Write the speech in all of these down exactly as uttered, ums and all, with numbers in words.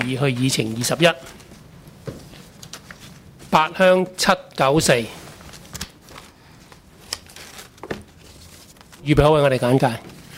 移去議程二十一，八鄉七九四，預備好為我哋簡介。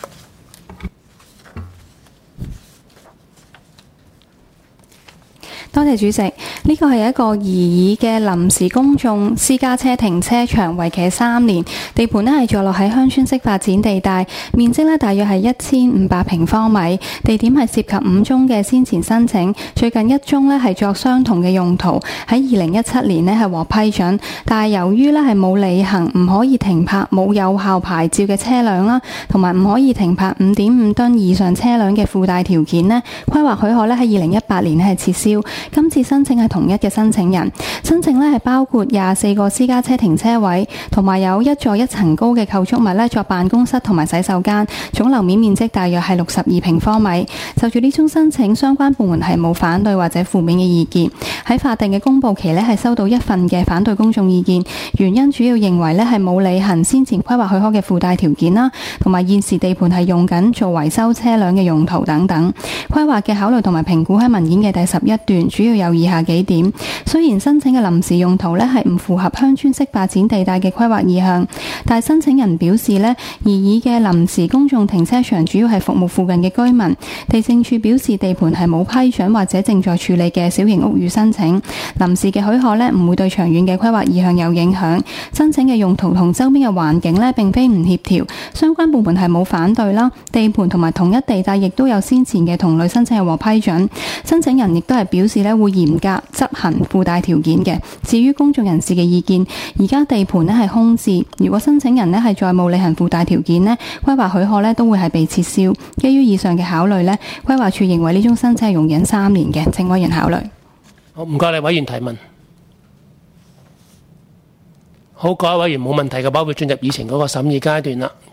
多謝主席，呢個係一個擬議嘅臨時公眾私家車停車場，為期三年。地盤呢係坐落喺鄉村式發展地帶，面積呢大約係一千五百平方米。地點係涉及五宗嘅先前申請，最近一宗呢係作相同嘅用途，喺二零一七年呢係獲批准，但係由於呢係冇履行唔可以停泊冇有效牌照嘅車輛啦，同埋唔可以停泊五點五噸以上車輛嘅附帶條件呢，規劃許可呢喺二零一八年呢係撤銷。今次申請係同一嘅申請人，申請呢係包括廿四個私家車停車位，同埋有一座一層高嘅構築物呢作辦公室同埋洗手間，總樓面面積大約係六十二平方米。就住呢宗申請，相關部門係冇反對或者負面嘅意見。喺法定嘅公佈期呢係收到一份嘅反對公眾意見，原因主要認為呢係冇履行先前規劃許可嘅附帶條件啦，同埋現時地盤係用緊做維修車輛嘅用途等等。規劃嘅考慮同埋評估喺文件嘅第十一段，主要有以下幾點。雖然申請嘅臨時用途呢係唔符合鄉村式發展地帶嘅規劃意向，但係申請人表示呢，擬議嘅臨時公眾停車場主要係服務附近嘅居民。地政處表示地盤係冇批准或者正在處理嘅小型屋宇申請，臨時嘅許可呢唔會對長遠嘅規劃意向有影響。申請嘅用途同周邊嘅環境呢並非唔協調，相關部門係冇反對啦。地盤同埋同一地帶亦都有先前嘅同類申請係獲批准，申請人亦都係表示呢會嚴格執行附帶條件嘅。至於公眾人士嘅意見，而家地盤呢係空置，如果申請人呢係再冇履行附帶條件呢，規劃許可呢都會係被撤銷。基於以上嘅考慮呢，規劃處認為呢宗申請係容忍三年嘅，請委員考慮。 好，唔該你委員提問。好，各位委員冇問題嘅話，會進入議程嗰個審議階段啦。